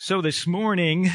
So this morning,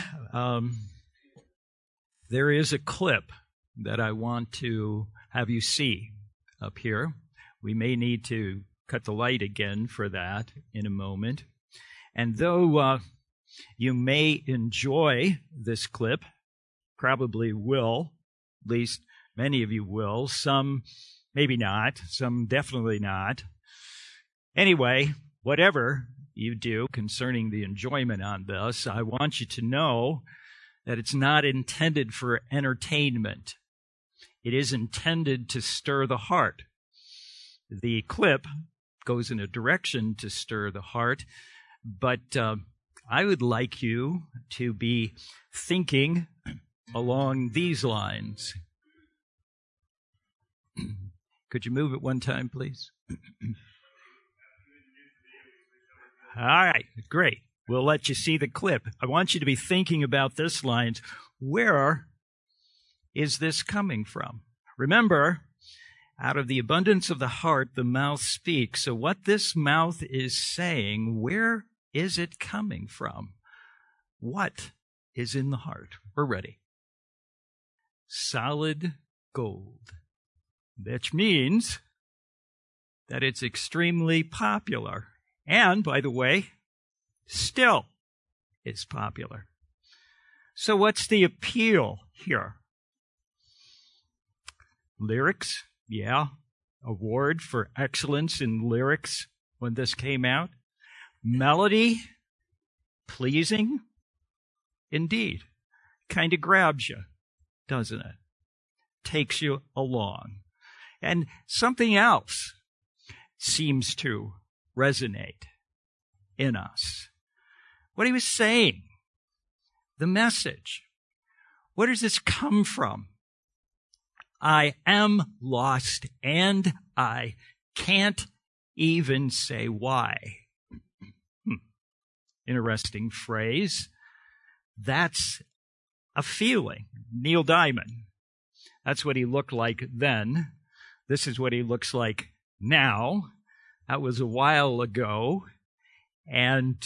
there is a clip that I want to have you see up here. We may need to cut the light again for that in a moment. And though you may enjoy this clip, probably will, at least many of you will, some maybe not, some definitely not. Anyway, whatever you do concerning the enjoyment on this, I want you to know that it's not intended for entertainment. It is intended to stir the heart. The clip goes in a direction to stir the heart, but I would like you to be thinking along these lines. Could you move it one time, please? All right, great. We'll let you see the clip. I want you to be thinking about this lines. Where is this coming from? Remember, out of the abundance of the heart, the mouth speaks. So what this mouth is saying, where is it coming from? What is in the heart? We're ready. Solid gold, which means that it's extremely popular. And, by the way, still is popular. So what's the appeal here? Lyrics, yeah. Award for excellence in lyrics when this came out. Melody, pleasing, indeed. Kind of grabs you, doesn't it? Takes you along. And something else seems to resonate in us. What he was saying, the message. Where does this come from? I am lost and I can't even say why. Interesting phrase. That's a feeling. Neil Diamond. That's what he looked like then. This is what he looks like now. That was a while ago. And,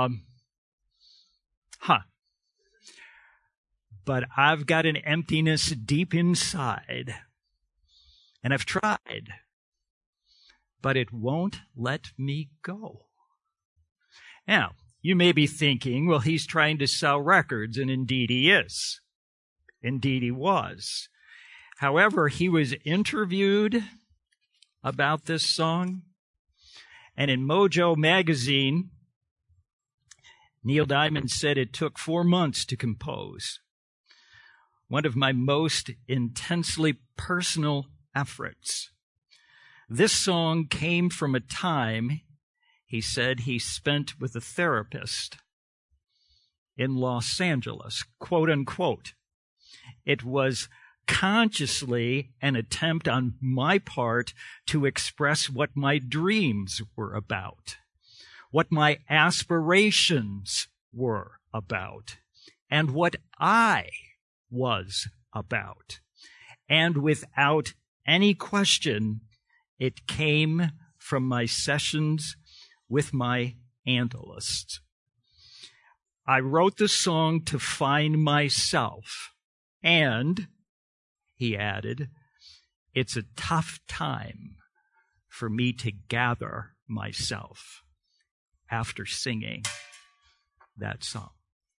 but I've got an emptiness deep inside. And I've tried. But it won't let me go. Now, you may be thinking, well, he's trying to sell records, and indeed he is. Indeed he was. However, he was interviewed about this song. And in Mojo magazine, Neil Diamond said it took 4 months to compose. One of my most intensely personal efforts. This song came from a time, he said, he spent with a therapist in Los Angeles, quote unquote. It was consciously an attempt on my part to express what my dreams were about, what my aspirations were about, and what I was about. And without any question, it came from my sessions with my analyst. I wrote the song to find myself, and he added, it's a tough time for me to gather myself after singing that song.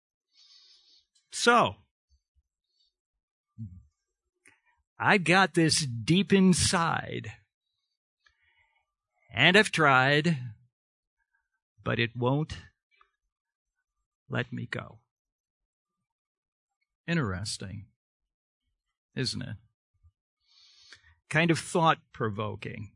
So, I got this deep inside, and I've tried, but it won't let me go. Interesting, isn't it? Kind of thought-provoking.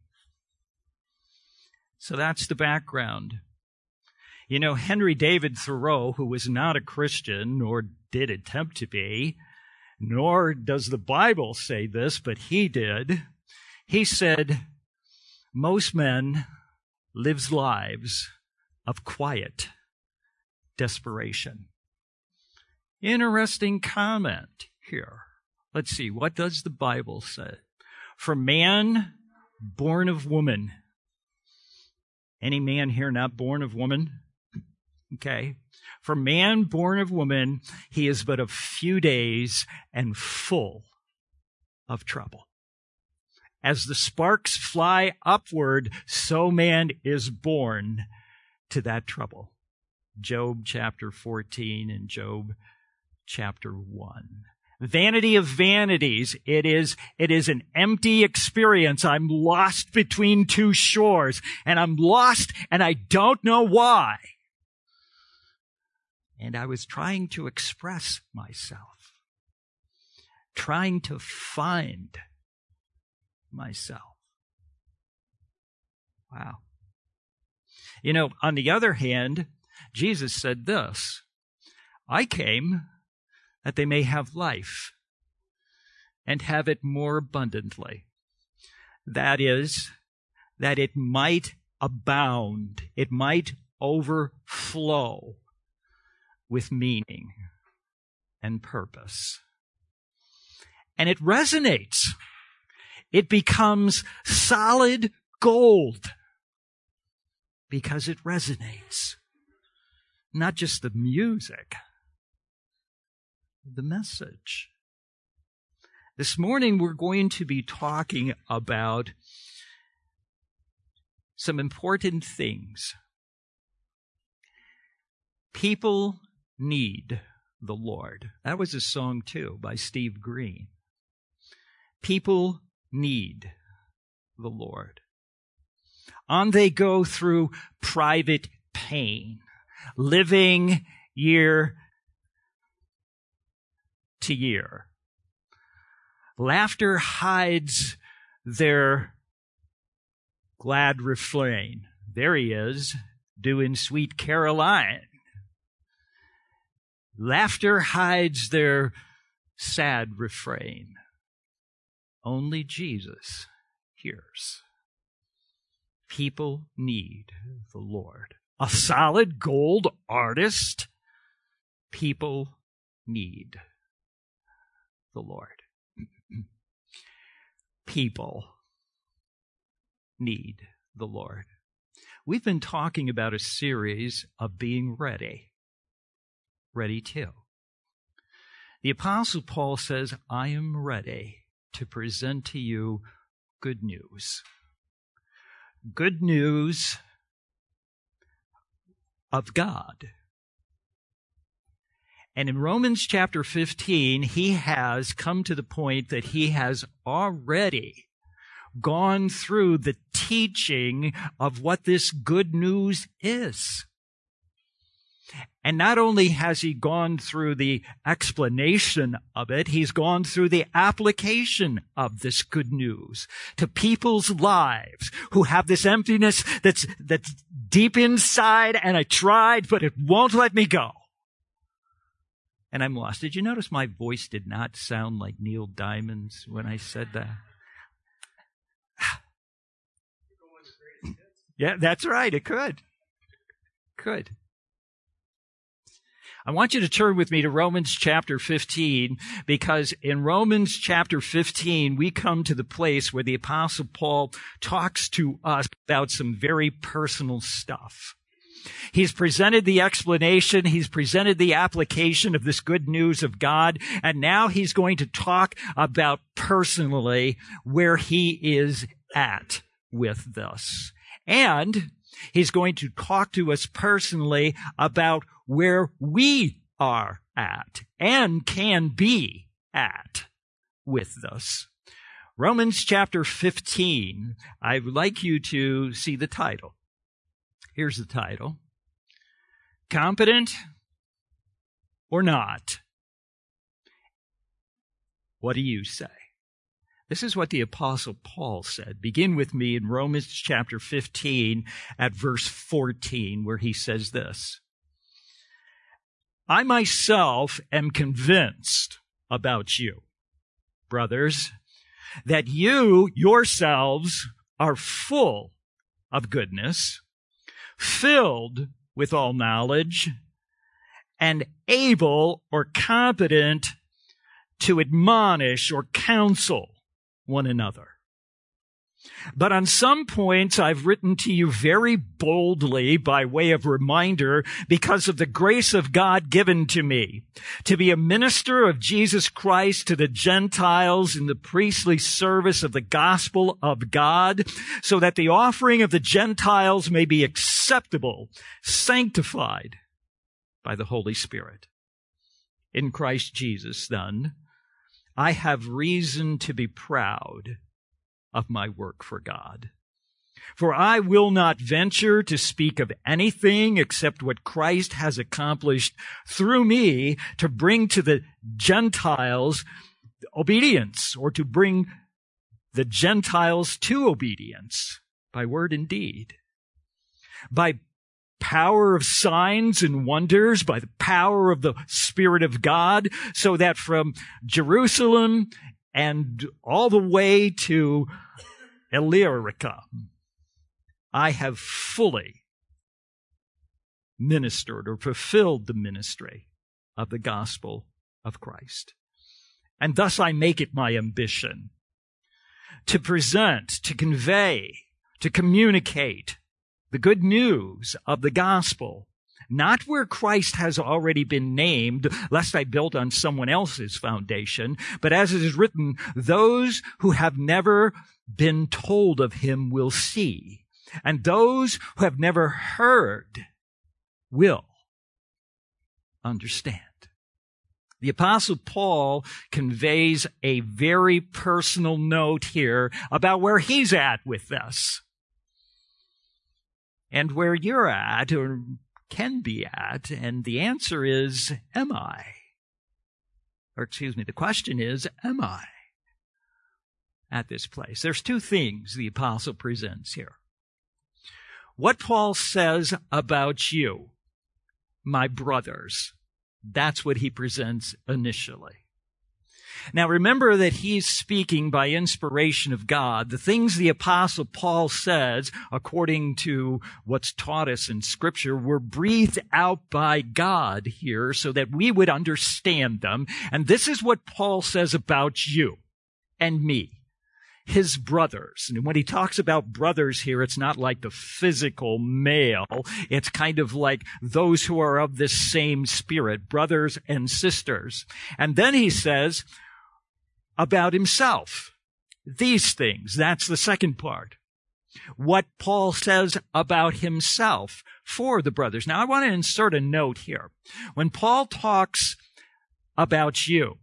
So that's the background. You know, Henry David Thoreau, who was not a Christian, nor did attempt to be, nor does the Bible say this, but he did. He said, most men live lives of quiet desperation. Interesting comment here. Let's see, what does the Bible say? For man born of woman. Any man here not born of woman? Okay? For man born of woman, he is but a few days and full of trouble. As the sparks fly upward, so man is born to that trouble. Job chapter 14 and Job chapter 1. Vanity of vanities. It is an empty experience. I'm lost between two shores, and I'm lost and I don't know why. And I was trying to express myself, trying to find myself. Wow. You know, on the other hand, Jesus said this, I came that they may have life and have it more abundantly. That is, that it might abound, it might overflow with meaning and purpose. And it resonates. It becomes solid gold because it resonates. Not just the music, the message. This morning we're going to be talking about some important things. People need the Lord. That was a song too by Steve Green. People need the Lord. On they go through private pain, living year to year. Laughter hides their glad refrain. There he is, doing Sweet Caroline. Laughter hides their sad refrain. Only Jesus hears. People need the Lord. A solid gold artist. People need the Lord. People need the Lord. We've been talking about a series of being ready. Ready too. The Apostle Paul says, I am ready to present to you good news. Good news of God. And in Romans chapter 15, he has come to the point that he has already gone through the teaching of what this good news is. And not only has he gone through the explanation of it, he's gone through the application of this good news to people's lives who have this emptiness that's deep inside, and I tried, but it won't let me go. And I'm lost. Did you notice my voice did not sound like Neil Diamond's when I said that? Yeah, that's right. It could. Could. I want you to turn with me to Romans chapter 15, because in Romans chapter 15, we come to the place where the Apostle Paul talks to us about some very personal stuff. He's presented the explanation, he's presented the application of this good news of God, and now he's going to talk about personally where he is at with this. And he's going to talk to us personally about where we are at and can be at with this. Romans chapter 15, I would like you to see the title. Here's the title. Competent or not? What do you say? This is what the Apostle Paul said. Begin with me in Romans chapter 15 at verse 14, where he says this. I myself am convinced about you, brothers, that you yourselves are full of goodness, filled with all knowledge, and able or competent to admonish or counsel one another. But on some points, I've written to you very boldly by way of reminder because of the grace of God given to me to be a minister of Jesus Christ to the Gentiles in the priestly service of the gospel of God, so that the offering of the Gentiles may be acceptable, sanctified by the Holy Spirit. In Christ Jesus, then, I have reason to be proud of my work for God. For I will not venture to speak of anything except what Christ has accomplished through me to bring to the Gentiles obedience, or to bring the Gentiles to obedience by word and deed, by power of signs and wonders, by the power of the Spirit of God, so that from Jerusalem and all the way to Illyricum, I have fully ministered or fulfilled the ministry of the gospel of Christ. And thus I make it my ambition to present, to convey, to communicate the good news of the gospel, not where Christ has already been named, lest I build on someone else's foundation, but as it is written, those who have never been told of him will see, and those who have never heard will understand. The Apostle Paul conveys a very personal note here about where he's at with this, and where you're at, or can be at, and the answer is, am I? Or the question is, am I at this place? There's two things the apostle presents here. What Paul says about you, my brothers, that's what he presents initially. Now remember that he's speaking by inspiration of God. The things the Apostle Paul says, according to what's taught us in Scripture, were breathed out by God here so that we would understand them. And this is what Paul says about you and me, his brothers. And when he talks about brothers here, it's not like the physical male. It's kind of like those who are of this same spirit, brothers and sisters. And then he says about himself, these things. That's the second part. What Paul says about himself for the brothers. Now, I want to insert a note here. When Paul talks about you,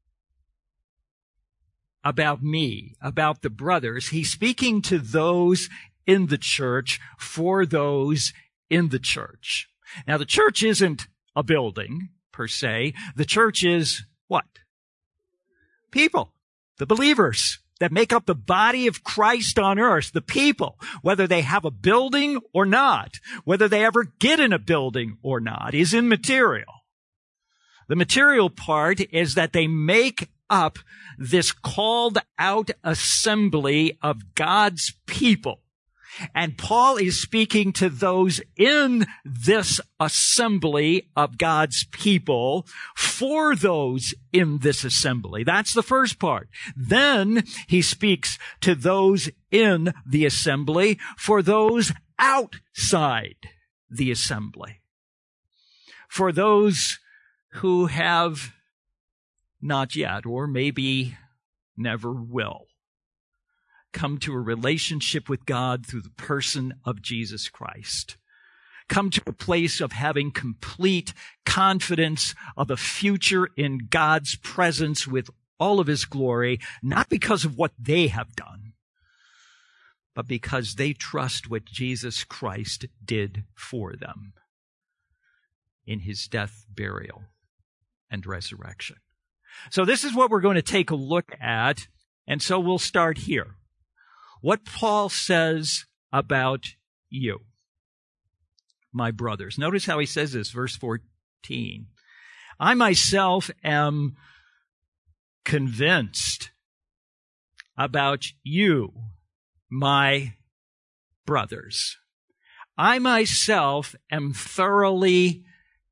about me, about the brothers, he's speaking to those in the church, for those in the church. Now, the church isn't a building, per se. The church is what? People, the believers that make up the body of Christ on earth, the people, whether they have a building or not, whether they ever get in a building or not, is immaterial. The material part is that they make up this called out assembly of God's people. And Paul is speaking to those in this assembly of God's people, for those in this assembly. That's the first part. Then he speaks to those in the assembly, for those outside the assembly. For those who have not yet, or maybe never will, come to a relationship with God through the person of Jesus Christ. Come to a place of having complete confidence of a future in God's presence with all of his glory, not because of what they have done, but because they trust what Jesus Christ did for them in his death, burial, and resurrection. So this is what we're going to take a look at, and so we'll start here. What Paul says about you, my brothers. Notice how he says this, verse 14. I myself am convinced about you, my brothers. I myself am thoroughly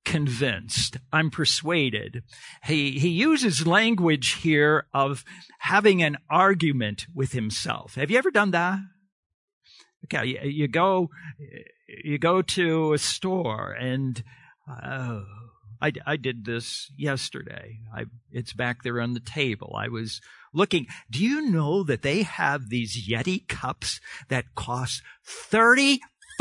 convinced. I'm persuaded. He uses language here of having an argument with himself. Have you ever done that? Okay, you go to a store and I did this yesterday. It's back there on the table. I was looking. Do you know that they have these Yeti cups that cost $35?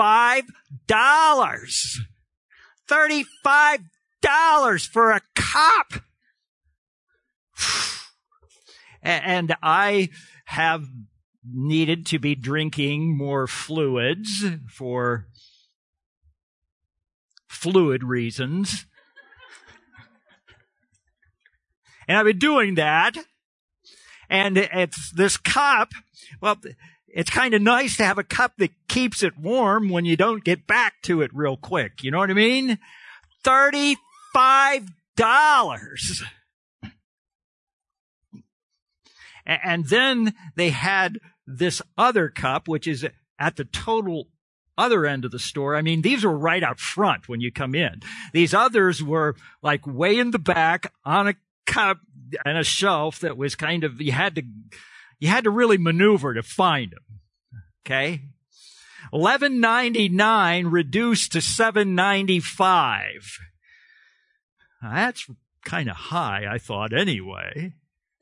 $35 for a cup. And I have needed to be drinking more fluids for fluid reasons. And I've been doing that. And it's this cup. Well, it's kind of nice to have a cup that keeps it warm when you don't get back to it real quick. You know what I mean? $35. And then they had this other cup, which is at the total other end of the store. I mean, these were right out front when you come in. These others were like way in the back on a cup and a shelf that was kind of, you had to really maneuver to find them. Okay? $11.99 reduced to $7.95. That's kind of high, I thought anyway.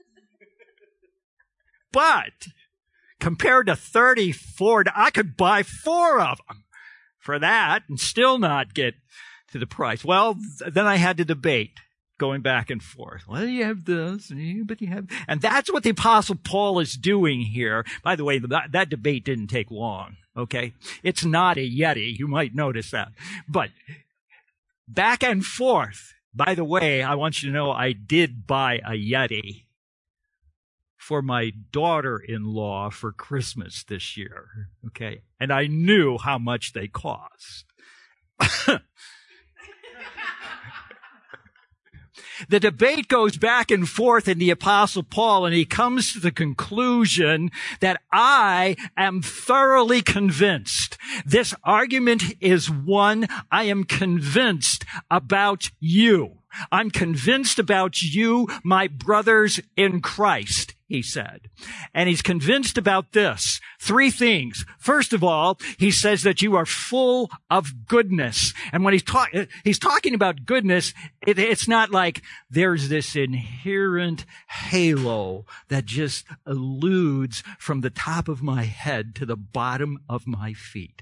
But compared to $34, I could buy 4 of them for that and still not get to the price. Well, then I had to debate, going back and forth. Well, you have this, but you have... And that's what the Apostle Paul is doing here. By the way, that debate didn't take long, okay? It's not a Yeti. You might notice that. But back and forth. By the way, I want you to know I did buy a Yeti for my daughter-in-law for Christmas this year, okay? And I knew how much they cost. The debate goes back and forth in the Apostle Paul, and he comes to the conclusion that I am thoroughly convinced. This argument is one I am convinced about you. I'm convinced about you, my brothers in Christ, he said. And he's convinced about this. 3 things. First of all, he says that you are full of goodness. And when he's talking about goodness, it's not like there's this inherent halo that just eludes from the top of my head to the bottom of my feet.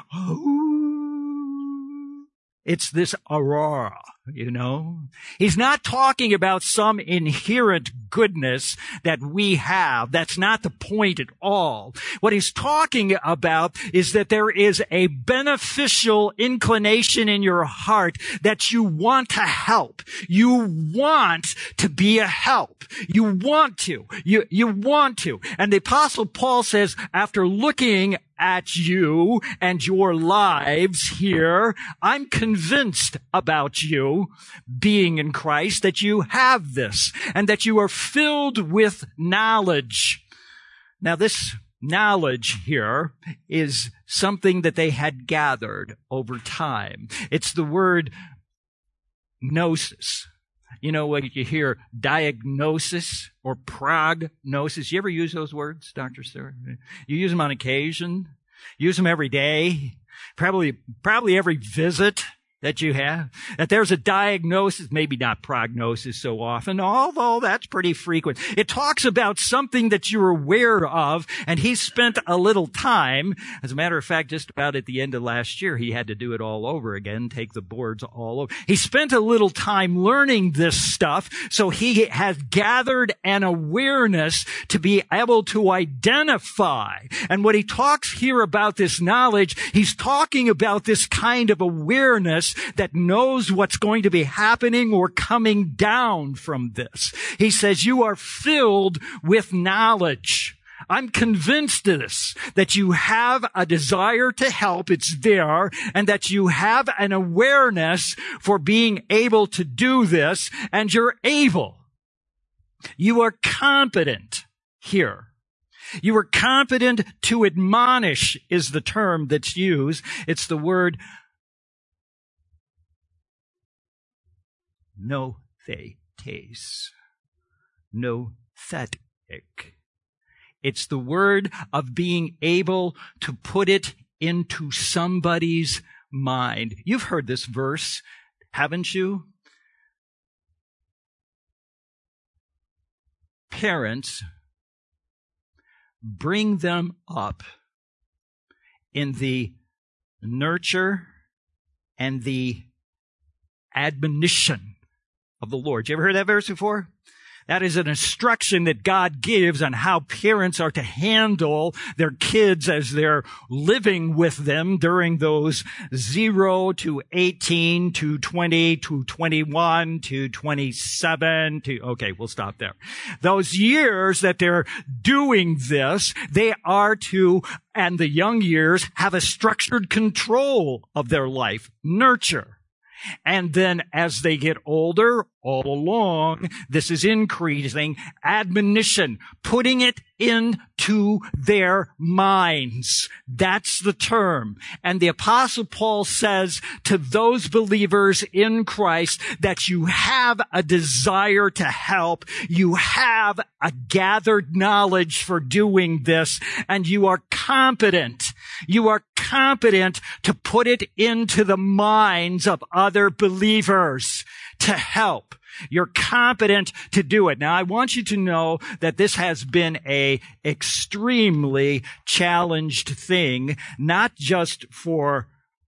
It's this aurora, you know. He's not talking about some inherent goodness that we have. That's not the point at all. What he's talking about is that there is a beneficial inclination in your heart that you want to help. You want to be a help. You want to. You want to. And the Apostle Paul says, after looking at you and your lives here, I'm convinced about you being in Christ, that you have this and that you are filled with knowledge. Now, this knowledge here is something that they had gathered over time. It's the word gnosis. You know, when you hear diagnosis or prognosis, you ever use those words, Dr. Sarah? You use them on occasion. Use them every day. Probably every visit that you have. That there's a diagnosis, maybe not prognosis so often, although that's pretty frequent. It talks about something that you're aware of, and he spent a little time. As a matter of fact, just about at the end of last year, he had to do it all over again, take the boards all over. He spent a little time learning this stuff, so he has gathered an awareness to be able to identify. And when he talks here about this knowledge, he's talking about this kind of awareness that knows what's going to be happening or coming down from this. He says, you are filled with knowledge. I'm convinced of this, that you have a desire to help, it's there, and that you have an awareness for being able to do this, and you're able. You are competent here. You are competent to admonish is the term that's used. It's the word no thetes, no thetic. It's the word of being able to put it into somebody's mind. You've heard this verse, haven't you? Parents bring them up in the nurture and the admonition of the Lord. You ever heard that verse before? That is an instruction that God gives on how parents are to handle their kids as they're living with them during those 0 to 18 to 20 to 21 to 27 to, okay, we'll stop there. Those years that they're doing this, they are to, and the young years, have a structured control of their life, nurture. And then as they get older, all along, this is increasing admonition, putting it into their minds. That's the term. And the Apostle Paul says to those believers in Christ that you have a desire to help, you have a gathered knowledge for doing this, and you are competent. You are competent to put it into the minds of other believers to help. You're competent to do it. Now, I want you to know that this has been a extremely challenged thing, not just for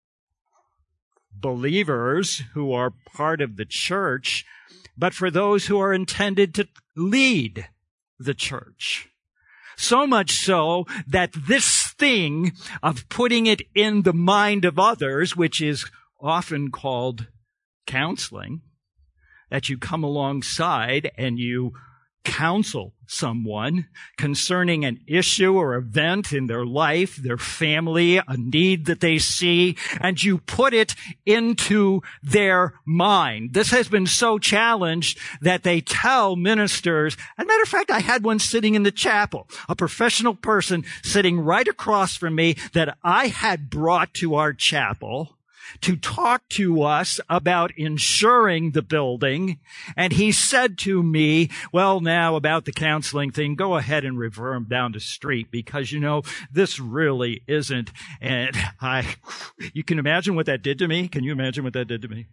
believers who are part of the church, but for those who are intended to lead the church. So much so that this thing of putting it in the mind of others, which is often called counseling, that you come alongside and you counsel someone concerning an issue or event in their life, their family, a need that they see, and you put it into their mind. This has been so challenged that they tell ministers, as a matter of fact, I had one sitting in the chapel, a professional person sitting right across from me that I had brought to our chapel to talk to us about insuring the building. And he said to me, well, now about the counseling thing, go ahead and refer him down the street because, you know, this really isn't. And you can imagine what that did to me? Can you imagine what that did to me?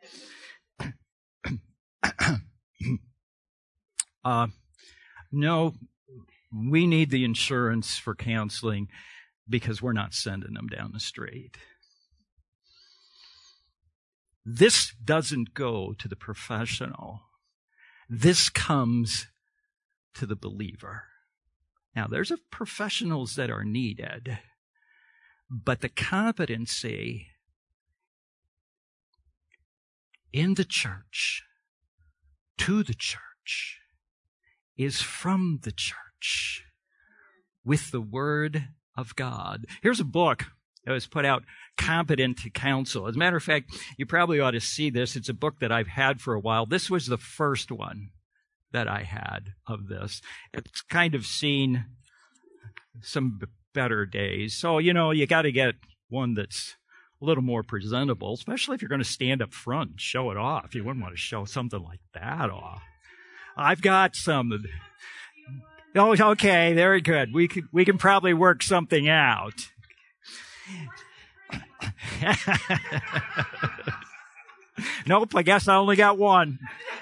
No, we need the insurance for counseling because we're not sending them down the street. This doesn't go to the professional. This comes to the believer. Now, there's professionals that are needed, but the competency in the church, to the church, is from the church with the Word of God. Here's a book that was put out, Competent to Counsel. As a matter of fact, you probably ought to see this. It's a book that I've had for a while. This was the first one that I had of this. It's kind of seen some better days. So, you know, you got to get one that's a little more presentable, especially if you're going to stand up front and show it off. You wouldn't want to show something like that off. I've got some. Oh, okay, very good. We can probably work something out. Nope, I guess I only got one.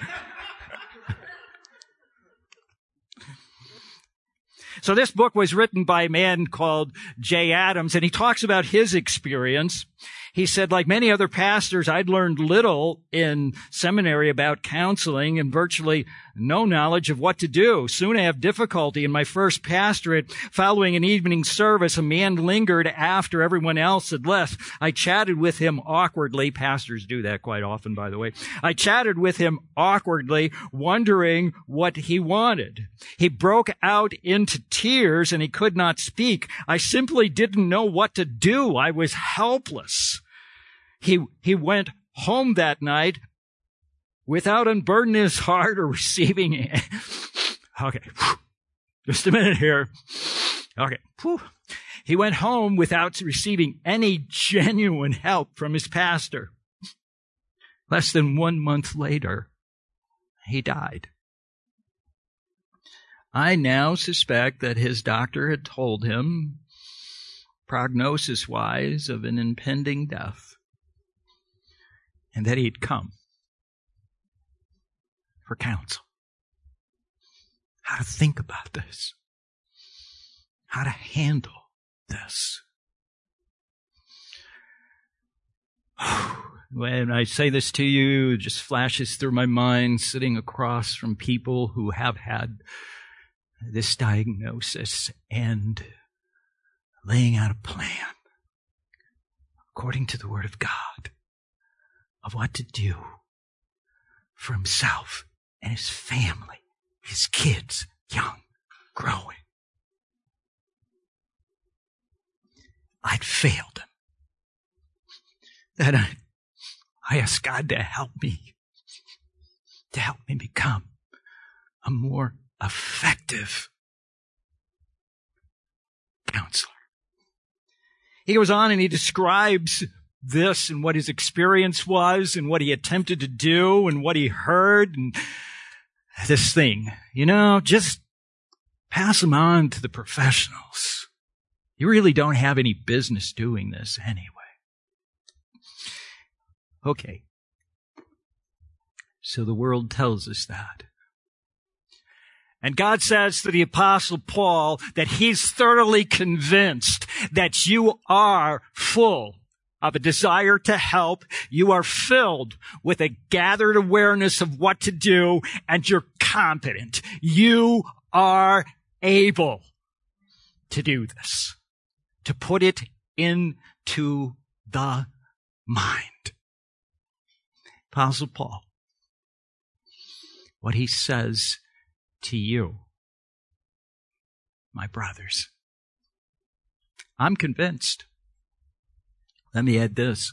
So this book was written by a man called Jay Adams, and he talks about his experience. He said, like many other pastors, I'd learned little in seminary about counseling and virtually no knowledge of what to do. Soon I have difficulty in my first pastorate. Following an evening service, a man lingered after everyone else had left. I chatted with him awkwardly. Pastors do that quite often, by the way. I chatted with him awkwardly, wondering what he wanted. He broke out into tears and he could not speak. I simply didn't know what to do. I was helpless. He went home that night without unburdening his heart or receiving it. Okay, just a minute here. Okay, he went home without receiving any genuine help from his pastor. Less than 1 month later, he died. I now suspect that his doctor had told him, prognosis-wise, of an impending death, and that he'd come for counsel. How to think about this. How to handle this. When I say this to you, it just flashes through my mind sitting across from people who have had this diagnosis and laying out a plan according to the Word of God of what to do for himself and his family, his kids, young, growing. I'd failed him. That I asked God to help me become a more effective counselor. He goes on and he describes this and what his experience was and what he attempted to do and what he heard and this thing. Just pass them on to the professionals. You really don't have any business doing this anyway. Okay. So the world tells us that. And God says to the Apostle Paul that he's thoroughly convinced that you are full of a desire to help. You are filled with a gathered awareness of what to do, and you're competent. You are able to do this, to put it into the mind. Apostle Paul, what he says to you, my brothers, I'm convinced. Let me add this.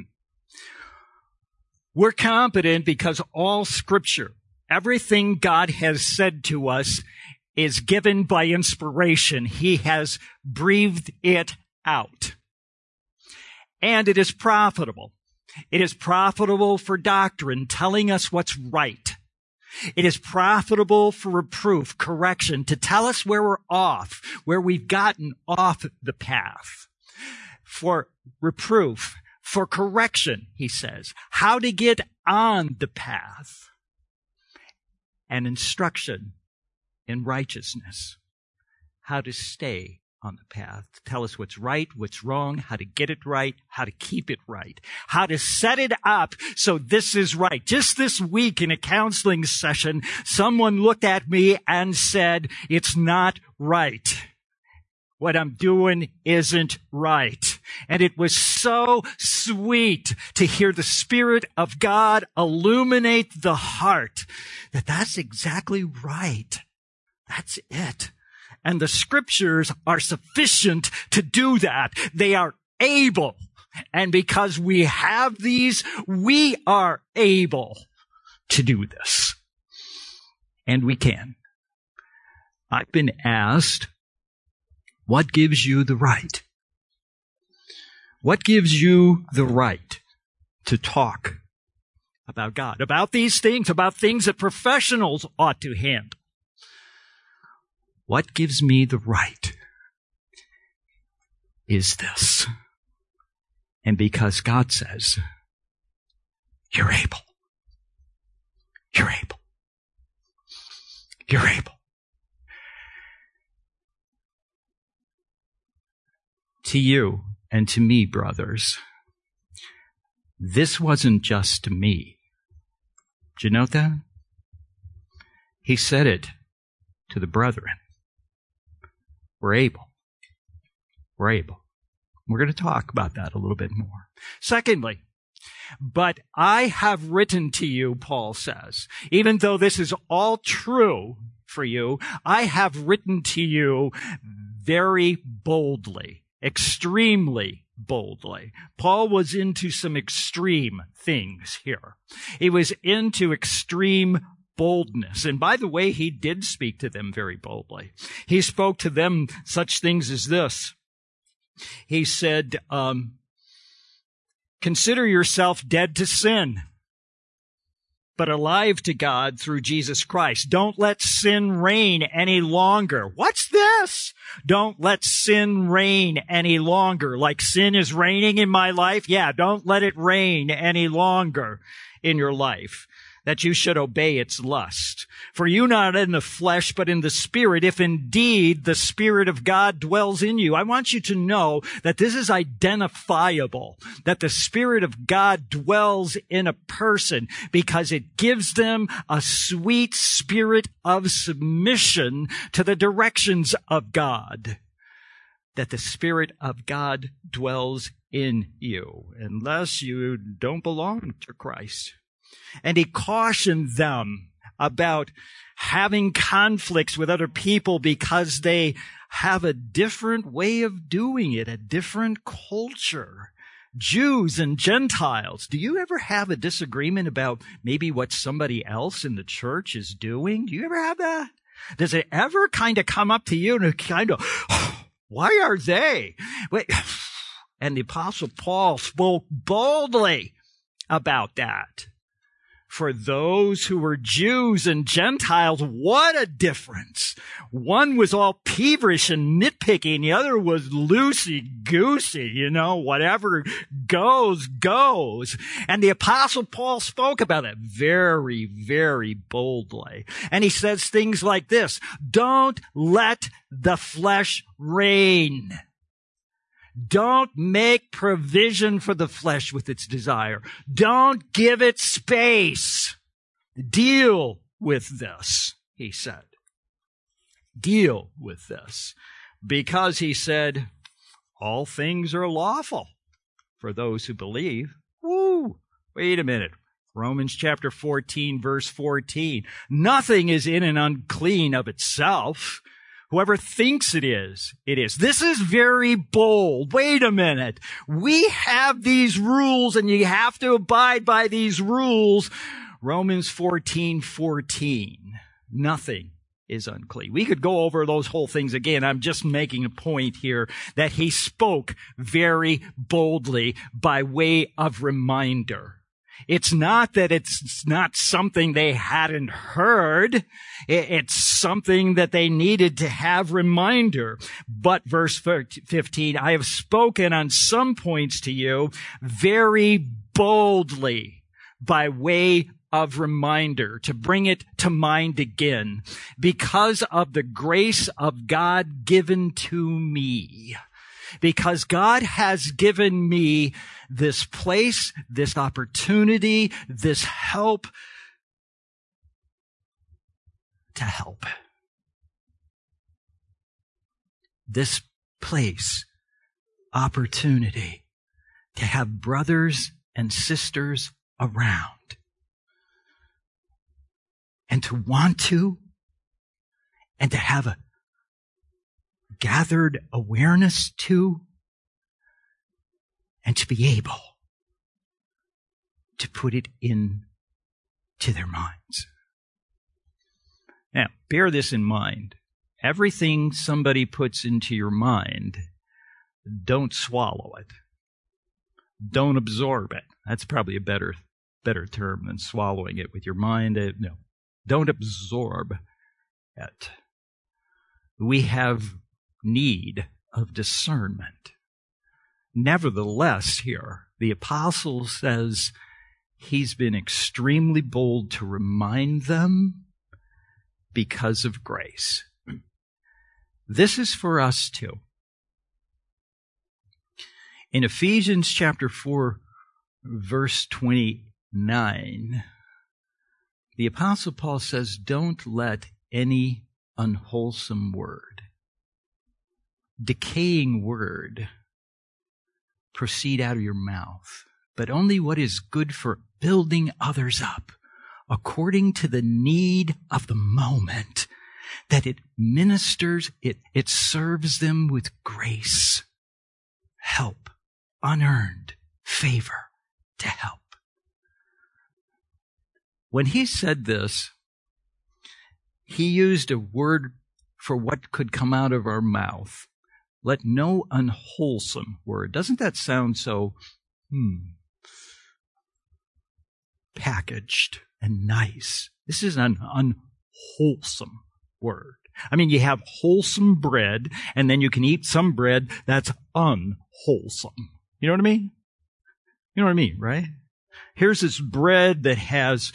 We're competent because all Scripture, everything God has said to us, is given by inspiration. He has breathed it out. And it is profitable. It is profitable for doctrine, telling us what's right. It is profitable for reproof, correction, to tell us where we're off, where we've gotten off the path. For reproof, for correction, he says, how to get on the path. And instruction in righteousness, how to stay on the path, to tell us what's right, what's wrong, how to get it right, how to keep it right, how to set it up so this is right. Just this week in a counseling session, someone looked at me and said, it's not right. What I'm doing isn't right. And it was so sweet to hear the Spirit of God illuminate the heart that that's exactly right. That's it. And the Scriptures are sufficient to do that. They are able. And because we have these, we are able to do this. And we can. I've been asked, what gives you the right? What gives you the right to talk about God, about these things, about things that professionals ought to handle? What gives me the right is this. And because God says, you're able. You're able. You're able. To you and to me, brothers, this wasn't just to me. Did you note that? He said it to the brethren. We're able. We're able. We're going to talk about that a little bit more. Secondly, but I have written to you, Paul says, even though this is all true for you, I have written to you very boldly, extremely boldly. Paul was into some extreme things here. He was into extreme boldness. And by the way, he did speak to them very boldly. He spoke to them such things as this. He said, consider yourself dead to sin but alive to God through Jesus Christ. Don't let sin reign any longer. What's this? Don't let sin reign any longer. Like sin is reigning in my life? Yeah, don't let it reign any longer in your life, that you should obey its lust. For you not in the flesh, but in the Spirit, if indeed the Spirit of God dwells in you. I want you to know that this is identifiable, that the Spirit of God dwells in a person because it gives them a sweet spirit of submission to the directions of God. That the Spirit of God dwells in you, unless you don't belong to Christ. And he cautioned them about having conflicts with other people because they have a different way of doing it, a different culture. Jews and Gentiles. Do you ever have a disagreement about maybe what somebody else in the church is doing? Do you ever have that? Does it ever kind of come up to you and kind of, why are they? Wait. And the Apostle Paul spoke boldly about that. For those who were Jews and Gentiles, what a difference. One was all peevish and nitpicking. The other was loosey-goosey, whatever goes, goes. And the Apostle Paul spoke about it very, very boldly. And he says things like this: don't let the flesh reign. Don't make provision for the flesh with its desire. Don't give it space. Deal with this, he said. Deal with this. Because he said, all things are lawful for those who believe. Woo! Wait a minute. Romans chapter 14, verse 14. Nothing is in and unclean of itself. Whoever thinks it is, it is. This is very bold. Wait a minute. We have these rules and you have to abide by these rules. Romans 14:14. Nothing is unclean. We could go over those whole things again. I'm just making a point here that he spoke very boldly by way of reminder. It's not that it's not something they hadn't heard. It's something that they needed to have reminder. But verse 15, I have spoken on some points to you very boldly by way of reminder, to bring it to mind again, because of the grace of God given to me. Because God has given me this place, this opportunity, this help to help. This place, opportunity to have brothers and sisters around. And to want to, and to have a gathered awareness to, and to be able to put it in to their minds. Now, bear this in mind. Everything somebody puts into your mind, don't swallow it. Don't absorb it. That's probably a better term than swallowing it with your mind. No, don't absorb it. We have need of discernment. Nevertheless, here, the apostle says he's been extremely bold to remind them because of grace. This is for us too. In Ephesians chapter 4, verse 29, the apostle Paul says, don't let any unwholesome word, decaying word, proceed out of your mouth, but only what is good for building others up according to the need of the moment, that it ministers, it serves them with grace, help, unearned favor to help. When he said this, he used a word for what could come out of our mouth. Let no unwholesome word. Doesn't that sound so, packaged and nice. This is an unwholesome word. I mean, you have wholesome bread, and then you can eat some bread that's unwholesome. You know what I mean? You know what I mean, right? Here's this bread that has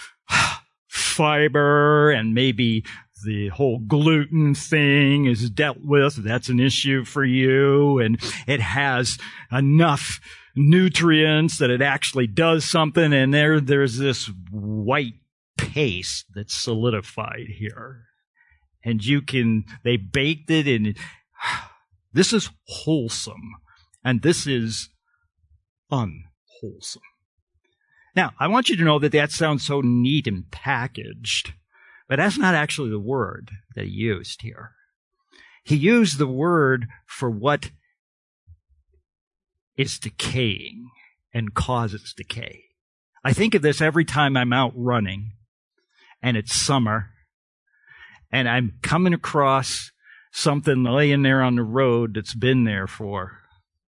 fiber, and maybe the whole gluten thing is dealt with. That's an issue for you. And it has enough nutrients that it actually does something. And there's this white paste that's solidified here. And they baked it in. This is wholesome. And this is unwholesome. Now, I want you to know that sounds so neat and packaged, but that's not actually the word that he used here. He used the word for what is decaying and causes decay. I think of this every time I'm out running and it's summer and I'm coming across something laying there on the road that's been there for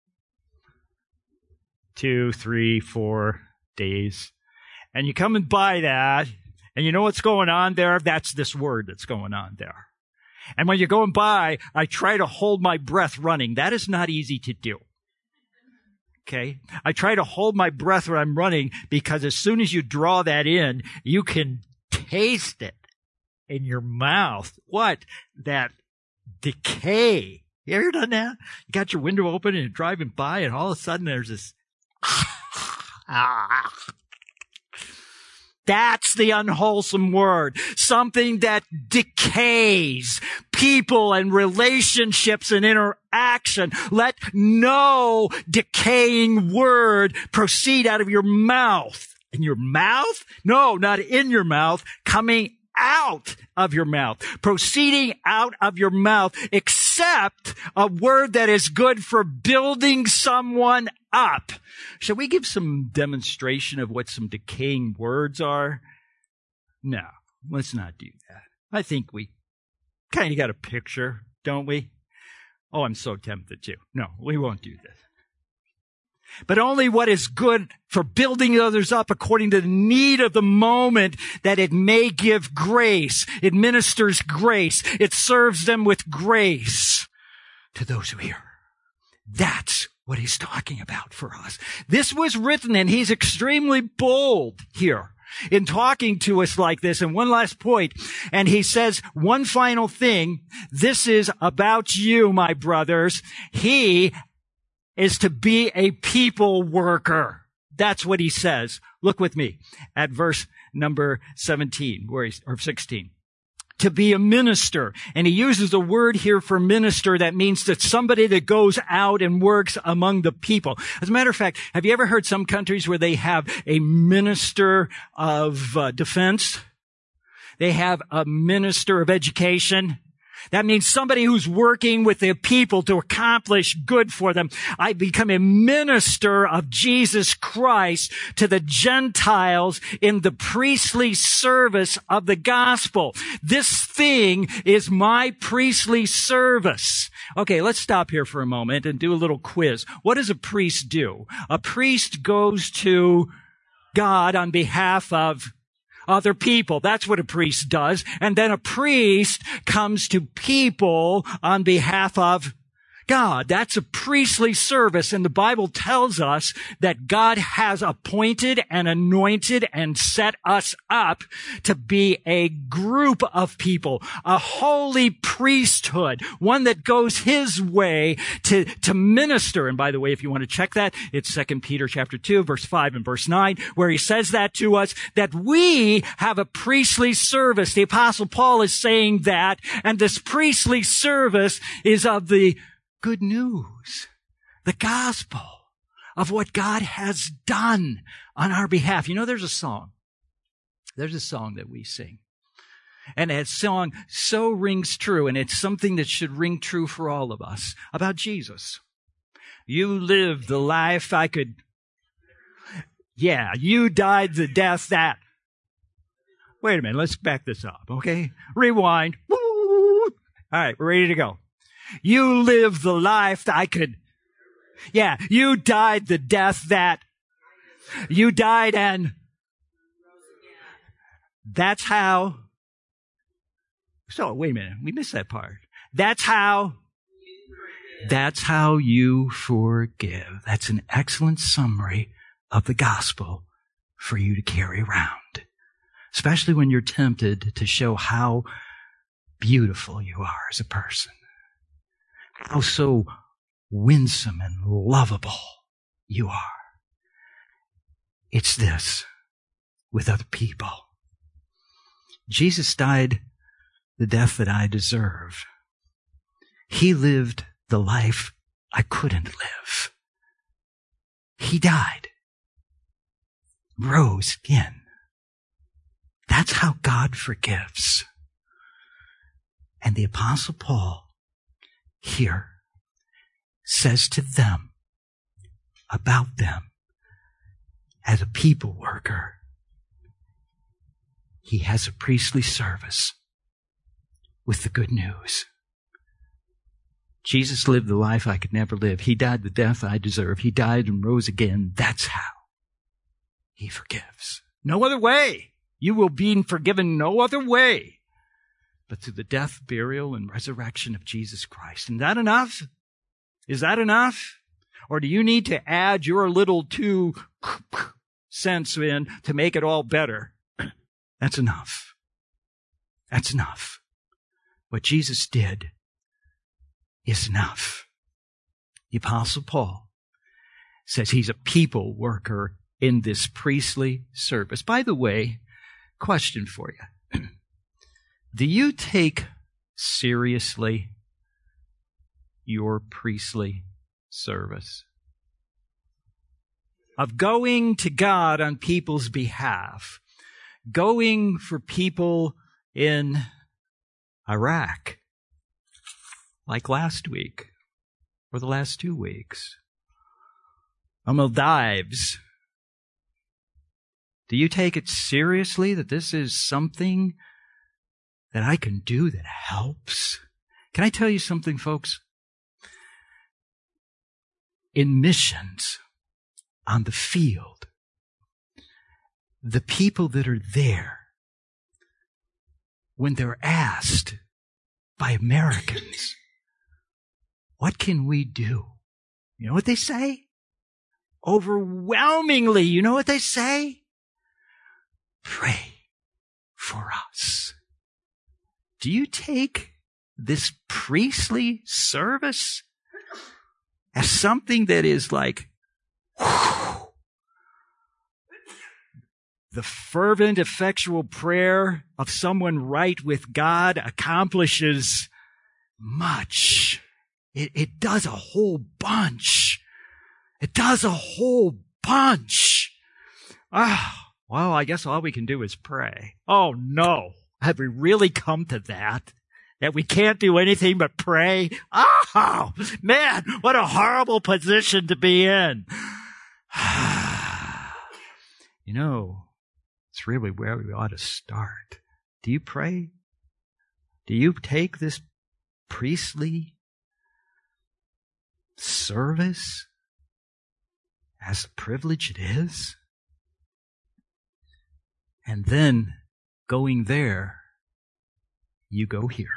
2, 3, 4 days. And you're coming by that, and you know what's going on there? That's this word that's going on there. And when you're going by, I try to hold my breath running. That is not easy to do. Okay? I try to hold my breath when I'm running because as soon as you draw that in, you can taste it in your mouth. What? That decay. You ever done that? You got your window open and you're driving by and all of a sudden there's this That's the unwholesome word. Something that decays people and relationships and interaction. Let no decaying word proceed out of your mouth. In your mouth? No, not in your mouth. Coming out of your mouth. Proceeding out of your mouth, except a word that is good for building someone up. Shall we give some demonstration of what some decaying words are? No, let's not do that. I think we kind of got a picture, don't we? Oh, I'm so tempted to. No, we won't do this. But only what is good for building others up according to the need of the moment, that it may give grace. It ministers grace. It serves them with grace to those who hear. That's what he's talking about for us. This was written, and he's extremely bold here in talking to us like this. And one last point, and he says one final thing. This is about you, my brothers. He is to be a people worker. That's what he says. Look with me at verse number 17, or 16. To be a minister. And he uses a word here for minister that means that somebody that goes out and works among the people. As a matter of fact, have you ever heard some countries where they have a minister of defense? They have a minister of education. That means somebody who's working with the people to accomplish good for them. I become a minister of Jesus Christ to the Gentiles in the priestly service of the gospel. This thing is my priestly service. Okay, let's stop here for a moment and do a little quiz. What does a priest do? A priest goes to God on behalf of other people. That's what a priest does. And then a priest comes to people on behalf of God. That's a priestly service. And the Bible tells us that God has appointed and anointed and set us up to be a group of people, a holy priesthood, one that goes his way to minister. And by the way, if you want to check that, it's 2 Peter chapter 2, verse 5 and verse 9, where he says that to us, that we have a priestly service. The Apostle Paul is saying that, and this priestly service is of the good news, the gospel of what God has done on our behalf. You know, there's a song that we sing. And that song so rings true, and it's something that should ring true for all of us, about Jesus. You lived the life I could. Yeah, you died the death that. Wait a minute, let's back this up, okay? Rewind. All right, we're ready to go. You lived the life that I could. Yeah, you died the death that. You died and. That's how. So, wait a minute. We missed that part. That's how you forgive. That's an excellent summary of the gospel for you to carry around. Especially when you're tempted to show how beautiful you are as a person. How so winsome and lovable you are. It's this with other people. Jesus died the death that I deserve. He lived the life I couldn't live. He died, rose again. That's how God forgives. And the Apostle Paul here says to them, about them, as a people worker, he has a priestly service with the good news. Jesus lived the life I could never live. He died the death I deserve. He died and rose again. That's how he forgives. No other way. You will be forgiven no other way but through the death, burial, and resurrection of Jesus Christ. Isn't that enough? Is that enough? Or do you need to add your little 2 cents in to make it all better? That's enough. That's enough. What Jesus did is enough. The Apostle Paul says he's a people worker in this priestly service. By the way, question for you. Do you take seriously your priestly service? Of going to God on people's behalf, going for people in Iraq, like last week, or the last 2 weeks, or Maldives. Do you take it seriously that this is something that I can do that helps? Can I tell you something, folks? In missions, on the field, the people that are there, when they're asked by Americans, what can we do? You know what they say? Overwhelmingly, you know what they say? Pray for us. Do you take this priestly service as something that is like, whew, the fervent, effectual prayer of someone right with God accomplishes much? It does a whole bunch. It does a whole bunch. Well, I guess all we can do is pray. Oh, no. Have we really come to that? That we can't do anything but pray? Oh, man, what a horrible position to be in. You know, it's really where we ought to start. Do you pray? Do you take this priestly service as a privilege it is? And then, going there, you go here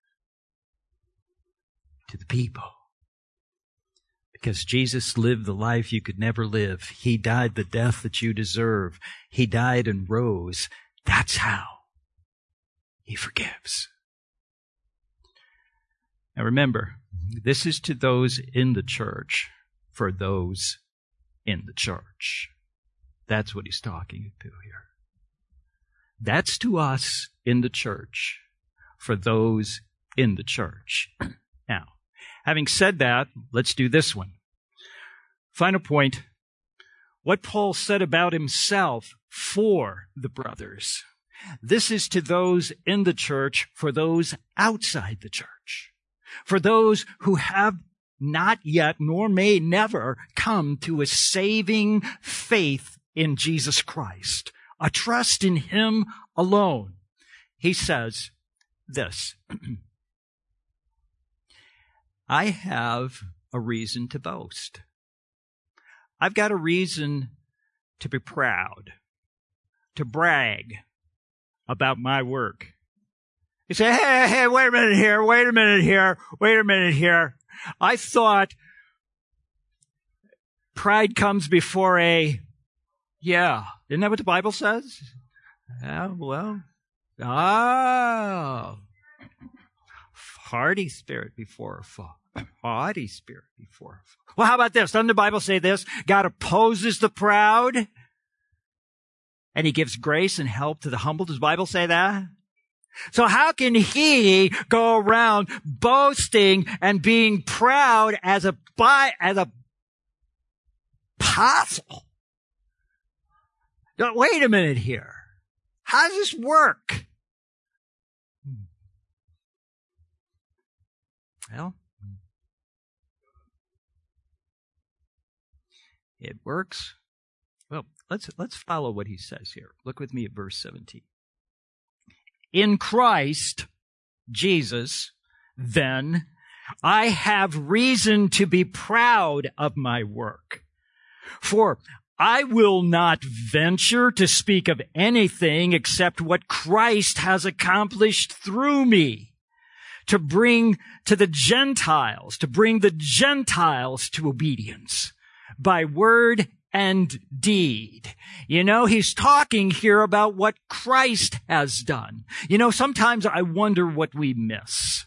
to the people. Because Jesus lived the life you could never live. He died the death that you deserve. He died and rose. That's how he forgives. Now remember, this is to those in the church, for those in the church. That's what he's talking to here. That's to us in the church, for those in the church. Now, having said that, let's do this one. Final point, what Paul said about himself for the brothers. This is to those in the church, for those outside the church, for those who have not yet, nor may never, come to a saving faith in Jesus Christ, a trust in him alone. He says this, I have a reason to boast. I've got a reason to be proud, to brag about my work. You say, hey, wait a minute here. I thought pride comes before isn't that what the Bible says? Haughty spirit before a fall. Haughty spirit before a fall. Well, how about this? Doesn't the Bible say this? God opposes the proud, and he gives grace and help to the humble. Does the Bible say that? So how can he go around boasting and being proud as a apostle? Wait a minute here. How does this work? Well, it works. Well, let's follow what he says here. Look with me at verse 17. In Christ Jesus, then, I have reason to be proud of my work. For I will not venture to speak of anything except what Christ has accomplished through me, to bring the Gentiles to obedience by word and deed. You know, he's talking here about what Christ has done. You know, sometimes I wonder what we miss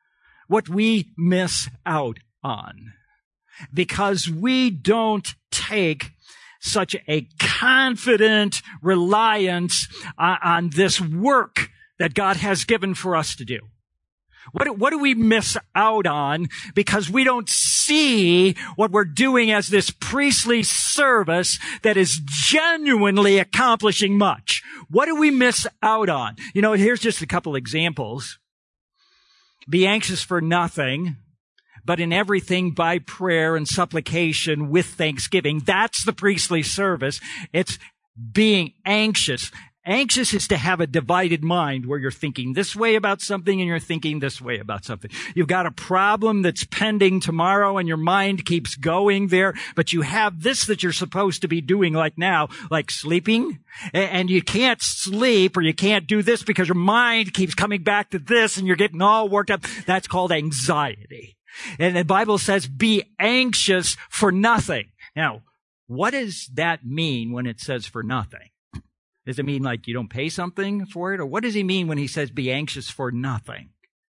out on, because we don't take such a confident reliance on this work that God has given for us to do. What do we miss out on because we don't see what we're doing as this priestly service that is genuinely accomplishing much? What do we miss out on? You know, here's just a couple examples. Be anxious for nothing, but in everything by prayer and supplication with thanksgiving. That's the priestly service. It's being anxious. Anxious is to have a divided mind where you're thinking this way about something and you're thinking this way about something. You've got a problem that's pending tomorrow and your mind keeps going there, but you have this that you're supposed to be doing like now, like sleeping, and you can't sleep or you can't do this because your mind keeps coming back to this and you're getting all worked up. That's called anxiety. And the Bible says, be anxious for nothing. Now, what does that mean when it says for nothing? Does it mean like you don't pay something for it? Or what does he mean when he says be anxious for nothing?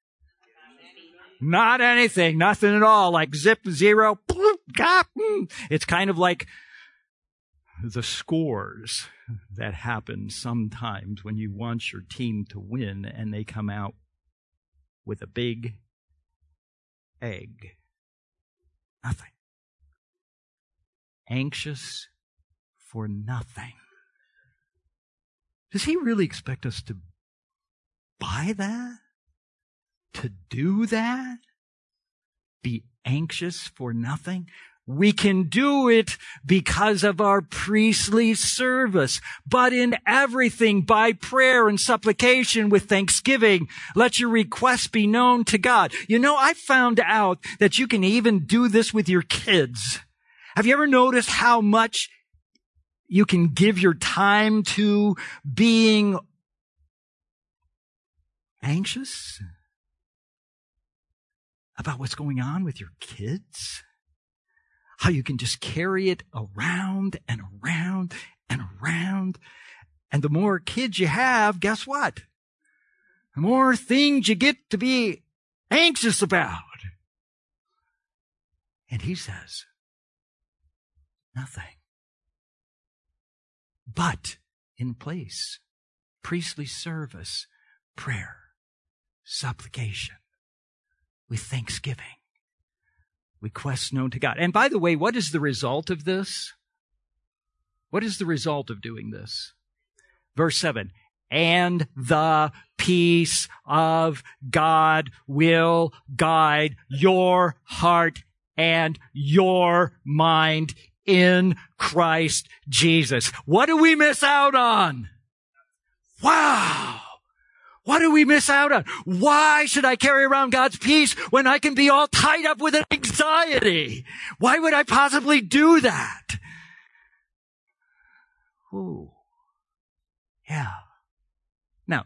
Not anything, nothing at all, like zip, zero. It's kind of like the scores that happen sometimes when you want your team to win and they come out with a big egg. Nothing. Anxious for nothing. Does he really expect us to buy that? To do that? Be anxious for nothing? We can do it because of our priestly service, but in everything by prayer and supplication with thanksgiving, let your requests be known to God. You know, I found out that you can even do this with your kids. Have you ever noticed how much you can give your time to being anxious about what's going on with your kids? How you can just carry it around and around and around. And the more kids you have, guess what? The more things you get to be anxious about. And he says, nothing. But in place, priestly service, prayer, supplication, with thanksgiving, requests known to God. And by the way, what is the result of this? What is the result of doing this? Verse 7, and the peace of God will guide your heart and your mind in Christ Jesus. What do we miss out on? Wow! What do we miss out on? Why should I carry around God's peace when I can be all tied up with anxiety? Why would I possibly do that? Ooh. Yeah. Now,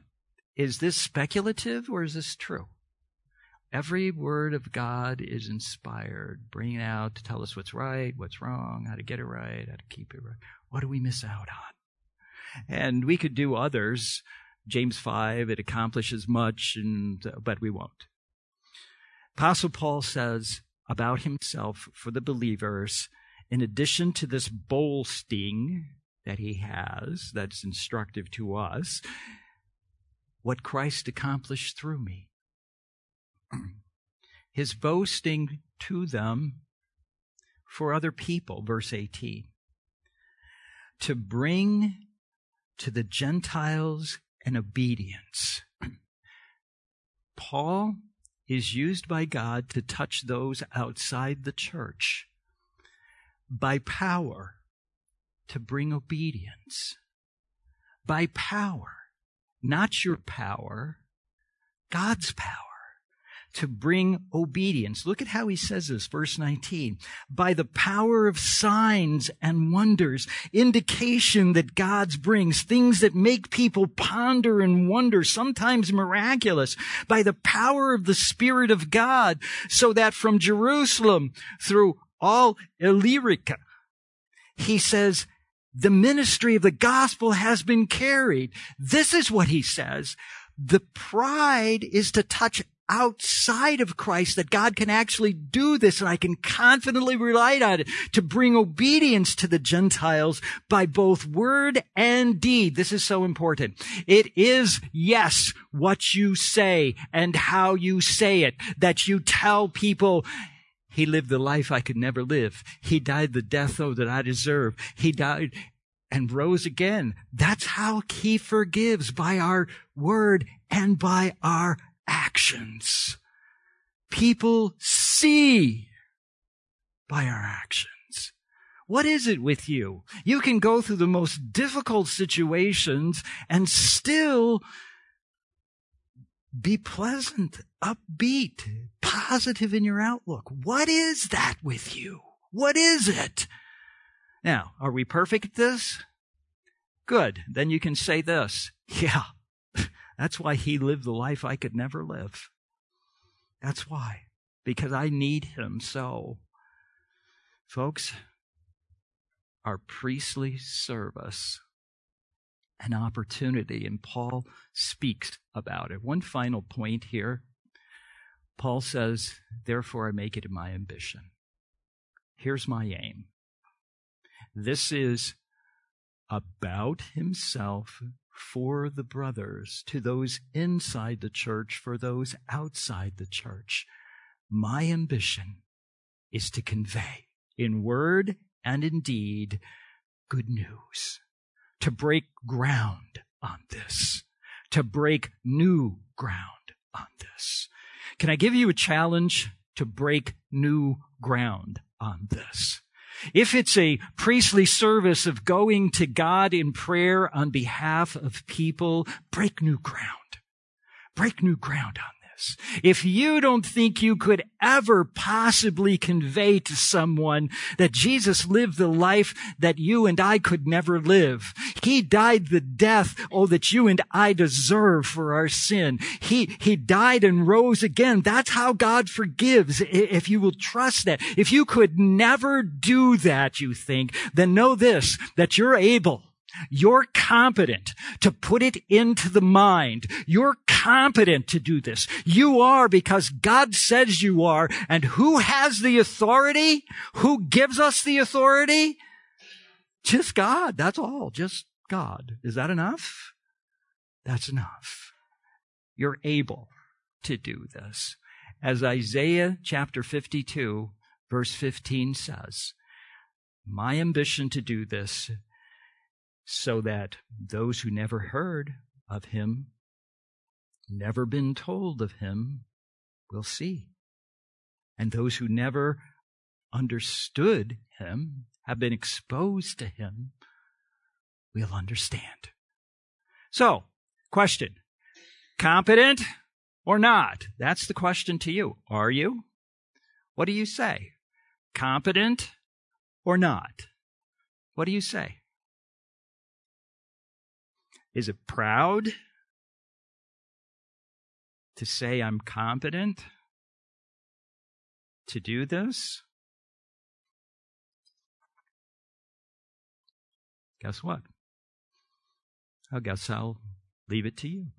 is this speculative or is this true? Every word of God is inspired, bringing out to tell us what's right, what's wrong, how to get it right, how to keep it right. What do we miss out on? And we could do others. James 5, it accomplishes much, but we won't. Apostle Paul says about himself for the believers, in addition to this boasting that he has, that's instructive to us, what Christ accomplished through me. His boasting to them for other people, verse 18. To bring to the Gentiles an obedience. Paul is used by God to touch those outside the church by power to bring obedience. By power, not your power, God's power. To bring obedience. Look at how he says this, verse 19. By the power of signs and wonders, indication that God brings, things that make people ponder and wonder, sometimes miraculous, by the power of the Spirit of God, so that from Jerusalem through all Illyricum, he says, the ministry of the gospel has been carried. This is what he says. The pride is to touch outside of Christ, that God can actually do this, and I can confidently rely on it to bring obedience to the Gentiles by both word and deed. This is so important. It is, yes, what you say and how you say it, that you tell people, he lived the life I could never live. He died the death, that I deserve. He died and rose again. That's how he forgives, by our word and by our actions. People see by our actions. What is it with you? You can go through the most difficult situations and still be pleasant, upbeat, positive in your outlook. What is that with you? What is it? Now, are we perfect at this? Good. Then you can say this. Yeah. That's why he lived the life I could never live. That's why. Because I need him so. Folks, our priestly service, an opportunity, and Paul speaks about it. One final point here. Paul says, therefore I make it my ambition. Here's my aim. This is about himself, for the brothers, to those inside the church, for those outside the church. My ambition is to convey in word and in deed good news, to break ground on this, to break new ground on this. Can I give you a challenge to break new ground on this? If it's a priestly service of going to God in prayer on behalf of people, break new ground. Break new ground on this. If you don't think you could ever possibly convey to someone that Jesus lived the life that you and I could never live, he died the death, that you and I deserve for our sin. He died and rose again. That's how God forgives, if you will trust that. If you could never do that, you think, then know this, that you're able. You're competent to put it into the mind. You're competent to do this. You are, because God says you are. And who has the authority? Who gives us the authority? Just God. That's all. Just God. Is that enough? That's enough. You're able to do this. As Isaiah chapter 52, verse 15 says, my ambition to do this, so that those who never heard of him, never been told of him, will see. And those who never understood him, have been exposed to him, will understand. So, question. Competent or not? That's the question to you. Are you? What do you say? Competent or not? What do you say? Is it proud? to say I'm competent to do this, guess what? I guess I'll leave it to you.